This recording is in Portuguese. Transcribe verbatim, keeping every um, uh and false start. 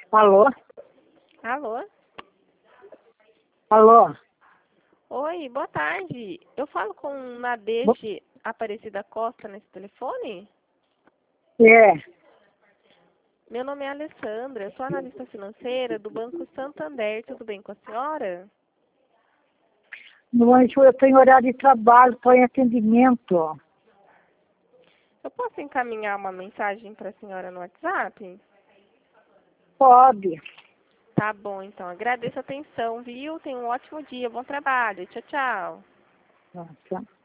Alô? Alô? Alô? Oi, boa tarde. Eu falo com Bo- Nadege Aparecida Costa nesse telefone? É, Meu nome é Alessandra, eu sou analista financeira do Banco Santander. Tudo bem com a senhora? mas eu estou em horário de trabalho, estou em atendimento. Eu posso encaminhar uma mensagem para a senhora no WhatsApp? Pode. Tá bom, então. Agradeço a atenção, viu? Tenha um ótimo dia, bom trabalho. Tchau, tchau. Nossa.